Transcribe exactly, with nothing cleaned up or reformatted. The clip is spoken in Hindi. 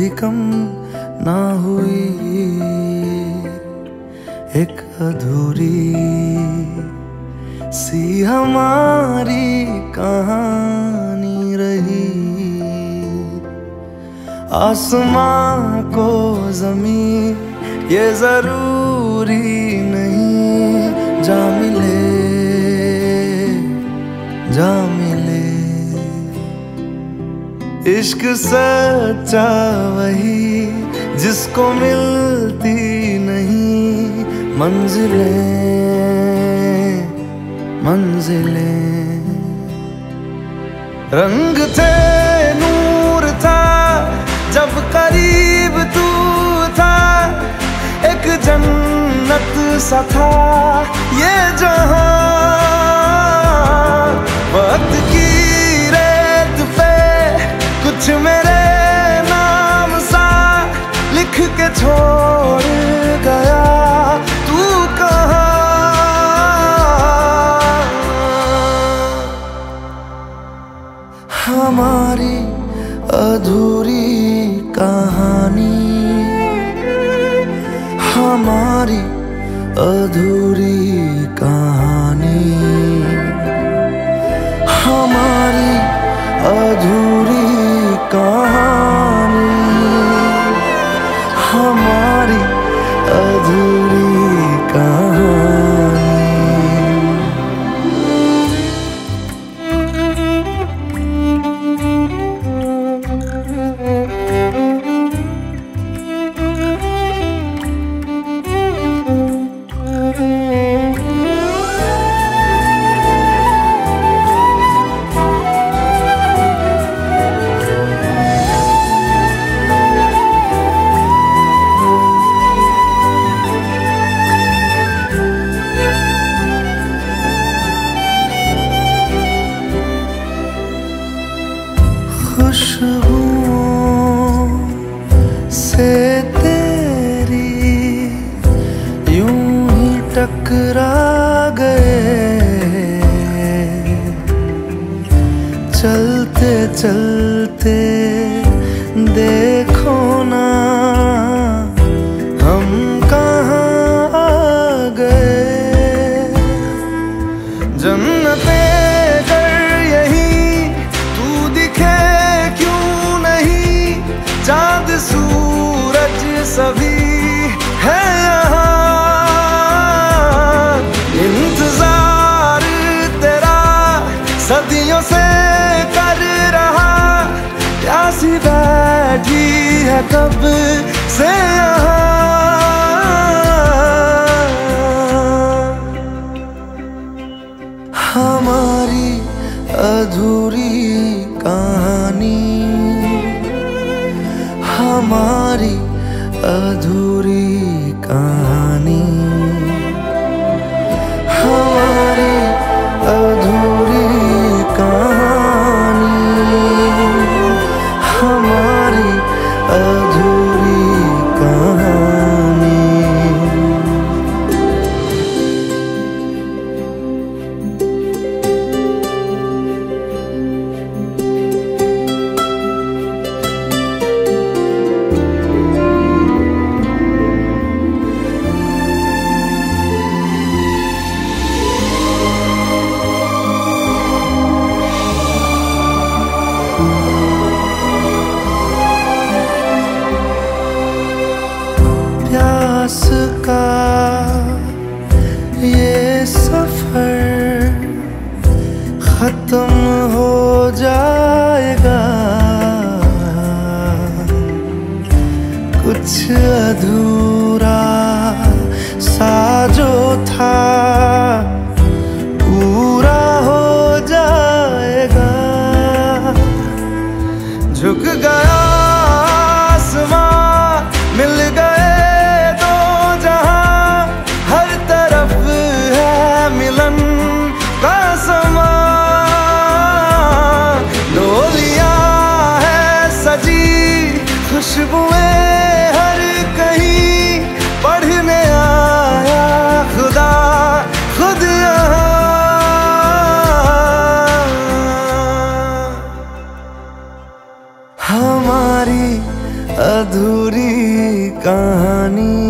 भी कम ना हुई, एक अधूरी सी हमारी कहानी रही। आसमां को ज़मीं ये जरूरी नहीं, जा मिले जा मिले। इश्क सच्चा वही जिसको मिलती नहीं मंजिलें मंजिलें। रंग थे नूर था जब करीब तू था, एक जन्नत सा था ये जहां। वक्त की रेत पे कुछ मेरे नाम सा लिख के छोड़ गया, तू कहाँ? हमारी अधूरी कहानी, हमारी अधूरी कहानी, हमारी अधूरी कहानी, हमारी अधूरी कहानी। खुशबुओं से तेरी यूं ही टकरा गए, चलते चलते देखो ना हम कहाँ आ गए। जन्नते चाँद सूरज सभी है यहाँ, इंतजार तेरा सदियों से कर रहा, प्यासी बैठी है कब से यहाँ। हमारी अधूरी कहानी, हमारी अधूरी कहानी, हमारी अधूरी कहानी, हमारी अधूरी कहानी। प्यास का ये सफर खत्म हो जाएगा, कुछ अधूरा सा जो था पूरा हो जाएगा। झुक गया आसमां, मिल गए दो जहां, हर तरफ है मिलन का समा। डोलियां है सजी, खुशबुएं हर कहीं, अधूरी कहानी।